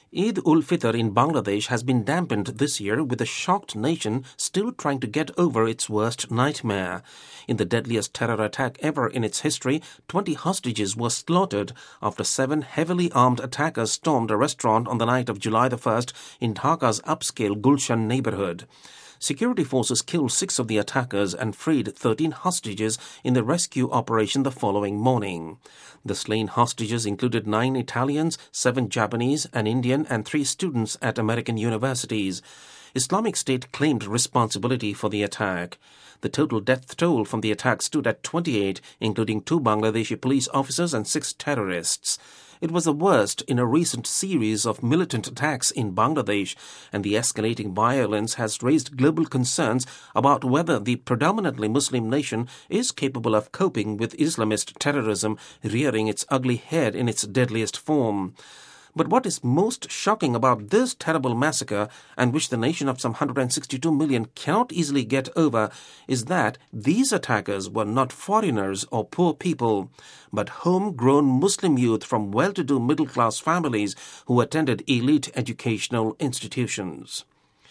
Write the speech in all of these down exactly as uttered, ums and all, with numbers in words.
Eid-ul-Fitr in Bangladesh has been dampened this year with the shocked nation still trying to get over its worst nightmare. In the deadliest terror attack ever in its history, twenty hostages were slaughtered after seven heavily armed attackers stormed a restaurant on the night of July the first in Dhaka's upscale Gulshan neighborhood. Security forces killed six of the attackers and freed thirteen hostages in the rescue operation the following morning. The slain hostages included nine Italians, seven Japanese, an Indian, and three students at American universities. Islamic State claimed responsibility for the attack. The total death toll from the attack stood at twenty-eight, including two Bangladeshi police officers and six terrorists. It was the worst in a recent series of militant attacks in Bangladesh, and the escalating violence has raised global concerns about whether the predominantly Muslim nation is capable of coping with Islamist terrorism rearing its ugly head in its deadliest form. But what is most shocking about this terrible massacre, and which the nation of some one hundred sixty-two million cannot easily get over, is that these attackers were not foreigners or poor people, but homegrown Muslim youth from well-to-do middle-class families who attended elite educational institutions.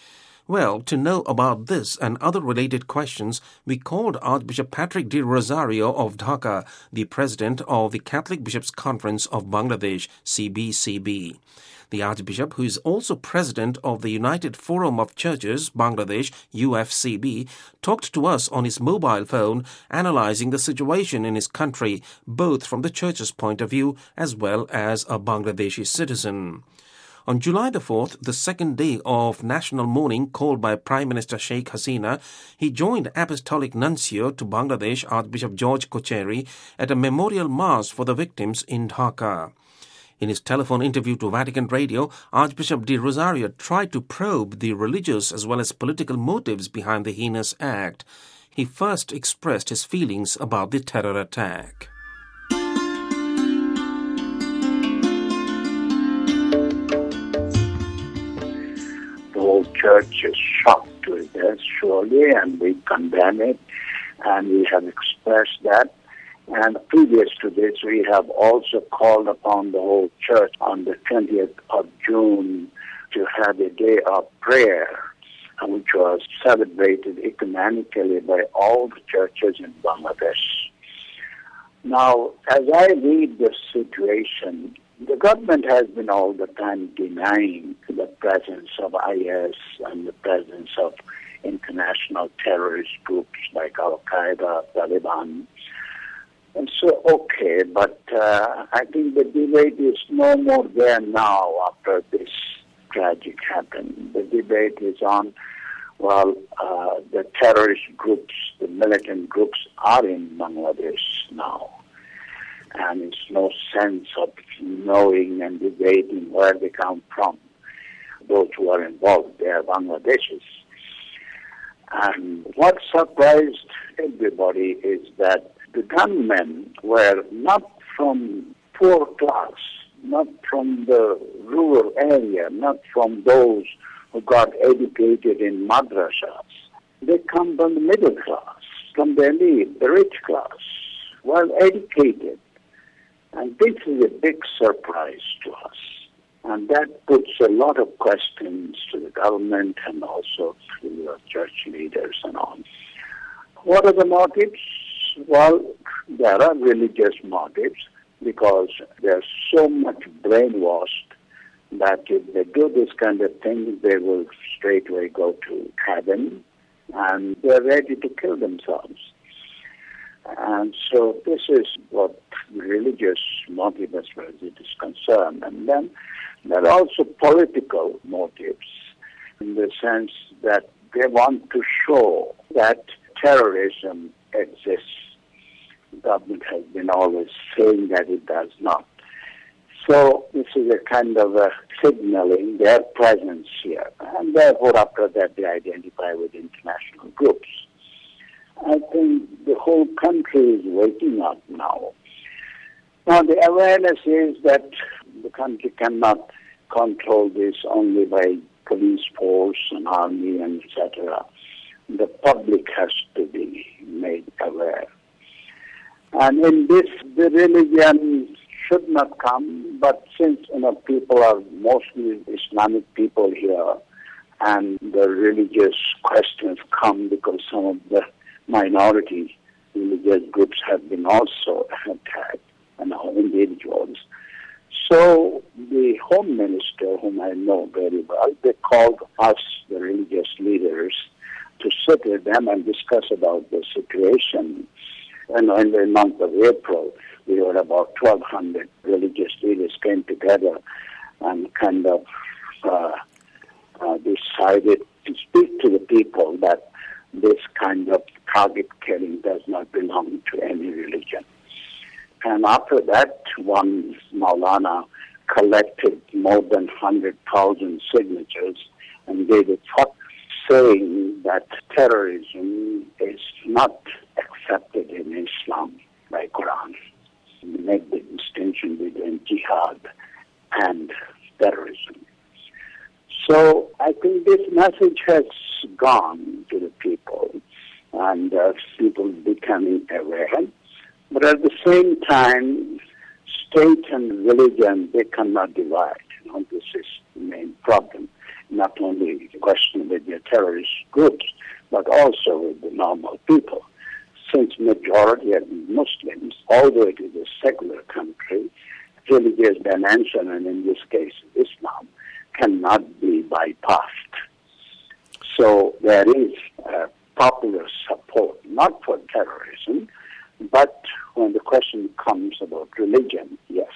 Well, to know about this and other related questions, we called Archbishop Patrick de Rosario of Dhaka, the president of the Catholic Bishops' Conference of Bangladesh, C B C B. The Archbishop, who is also president of the United Forum of Churches, Bangladesh, U F C B, talked to us on his mobile phone, analyzing the situation in his country, both from the church's point of view as well as a Bangladeshi citizen. On July the fourth, the second day of national mourning called by Prime Minister Sheikh Hasina, he joined Apostolic Nuncio to Bangladesh, Archbishop George Kocheri, at a memorial mass for the victims in Dhaka. In his telephone interview to Vatican Radio, Archbishop de Rosario tried to probe the religious as well as political motives behind the heinous act. He first expressed his feelings about the terror attack. Church is shocked with this, surely, and we condemn it, and we have expressed that. And previous to this, we have also called upon the whole church on the twentieth of June to have a day of prayer, which was celebrated ecumenically by all the churches in Bangladesh. Now, as I read this situation, the government has been all the time denying the presence of I S and the presence of international terrorist groups like Al-Qaeda, Taliban. And so, okay, but uh, I think the debate is no more there now after this tragic happened. The debate is on, well, uh, the terrorist groups, the militant groups are in Bangladesh now. And it's no sense of knowing and debating where they come from. Those who are involved, they are Bangladeshis. And what surprised everybody is that the gunmen were not from poor class, not from the rural area, not from those who got educated in madrasas. They come from the middle class, from the elite, the rich class, well educated. And this is a big surprise to us. And that puts a lot of questions to the government and also to the church leaders and all. What are the motives? Well, there are religious motives because they're so much brainwashed that if they do this kind of thing, they will straightway go to heaven and they're ready to kill themselves. And so this is what religious motive as far as it is concerned. And then there are also political motives in the sense that they want to show that terrorism exists. The government has been always saying that it does not. So this is a kind of a signaling their presence here. And therefore after that they identify with international groups. I think the whole country is waking up now. Now the awareness is that the country cannot control this only by police force and army and et cetera. The public has to be made aware. And in this, the religion should not come, but since, you know, people are mostly Islamic people here, and the religious questions come because some of the minority religious groups have been also attacked, you know, individuals. So the Home Minister, whom I know very well, they called us, the religious leaders, to sit with them and discuss about the situation. And in the month of April, we were about twelve hundred religious leaders came together and kind of uh, uh, decided to speak to the people that this kind of target killing does not belong to any religion. And after that, one Maulana collected more than one hundred thousand signatures and gave a talk saying that terrorism is not accepted in Islam by Quran. We make the distinction between jihad and terrorism. So I think this message has gone to the people, and uh, people becoming aware. But at the same time, state and religion, they cannot divide. You know, this is the main problem. Not only the question with the terrorist groups, but also with the normal people. Since majority are Muslims, although it is a secular country, religious dimension, and in this case Islam, cannot be bypassed. So there is uh, popular support, not for terrorism, but when the question comes about religion, yes.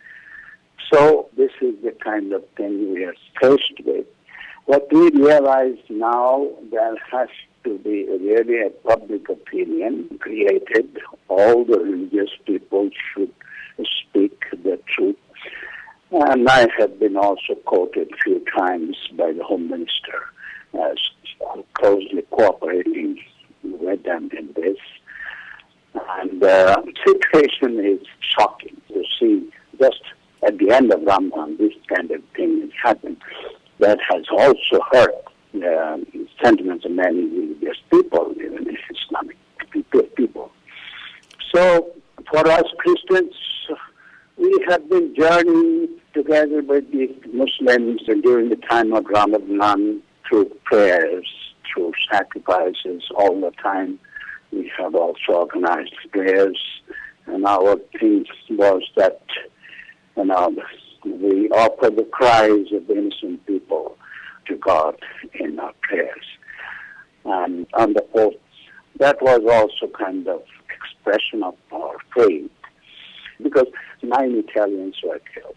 So this is the kind of thing we are faced with. What we realize now, there has to be really a public opinion created. All the religious people should speak the truth. And I have been also quoted a few times by the Home Minister as closely cooperating with them in this. And the uh, situation is shocking to see just at the end of Ramadan, this kind of thing has happened. That has also hurt the uh, sentiments of many religious people, even Islamic people. So for us Christians, we have been journeying together with the Muslims during the time of Ramadan through prayers, through sacrifices all the time. We have also organized prayers, and our thing was that, you know, we offer the cries of the innocent people to God in our prayers. And on the fourth, that was also kind of expression of our faith, because nine Italians were killed.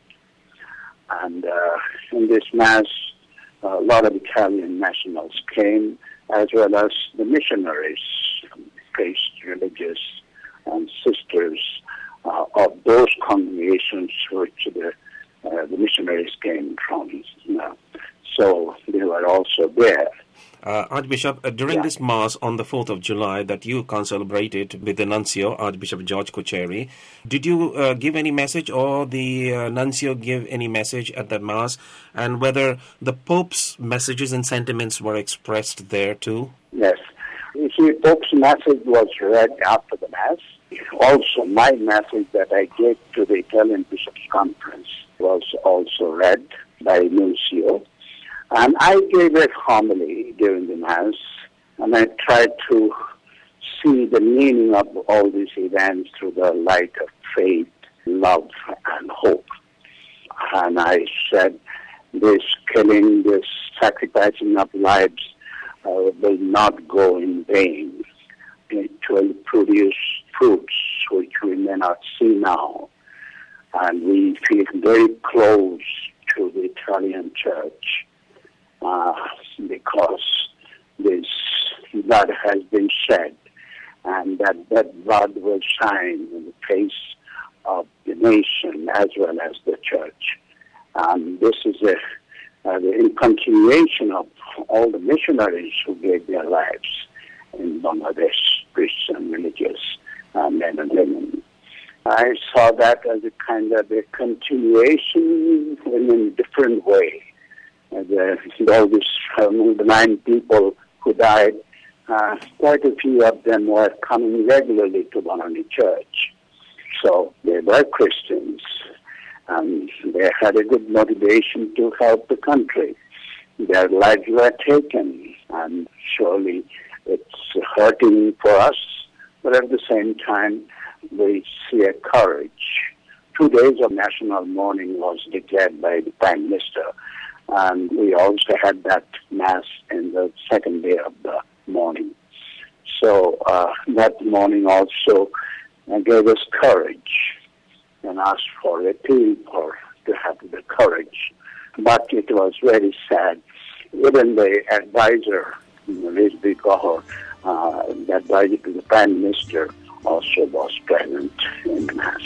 And uh, in this mass, a lot of Italian nationals came, as well as the missionaries, priests, religious, and sisters uh, of those congregations which the, uh, the missionaries came from. You know. So they were also there. Uh, Archbishop, uh, during yeah. this Mass on the fourth of July that you concelebrated with the Nuncio, Archbishop George Kucheri, did you uh, give any message, or the uh, Nuncio give any message at that Mass, and whether the Pope's messages and sentiments were expressed there too? Yes. You see, Pope's message was read after the Mass. Also, my message that I gave to the Italian Bishops' Conference was also read by Nuncio. And I gave a homily during the Mass, and I tried to see the meaning of all these events through the light of faith, love, and hope. And I said, this killing, this sacrificing of lives uh, will not go in vain. It will produce fruits which we may not see now. And we feel very close to the Italian Church. Uh, because this blood has been shed, and that, that blood will shine in the face of the nation as well as the church. And this is a, uh, in continuation of all the missionaries who gave their lives in Bangladesh, priests and religious uh, men and women. I saw that as a kind of a continuation in a different way. Uh, the, all these among the nine people who died, uh, quite a few of them were coming regularly to Banani Church. So they were Christians, and they had a good motivation to help the country. Their lives were taken, and surely it's hurting for us, but at the same time, we see a courage. Two days of national mourning was declared by the Prime Minister, and we also had that Mass in the second day of the morning. So uh, that morning also uh, gave us courage and asked for a plea for to have the courage. But it was very sad. Even the advisor, Rizvi Kaur, uh, the advisor to the Prime Minister, also was present in the Mass.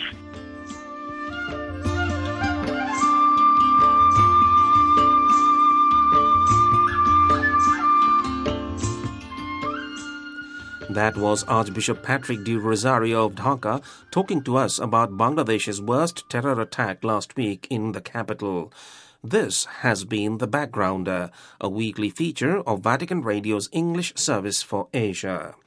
That was Archbishop Patrick de Rosario of Dhaka talking to us about Bangladesh's worst terror attack last week in the capital. This has been The Backgrounder, a weekly feature of Vatican Radio's English service for Asia.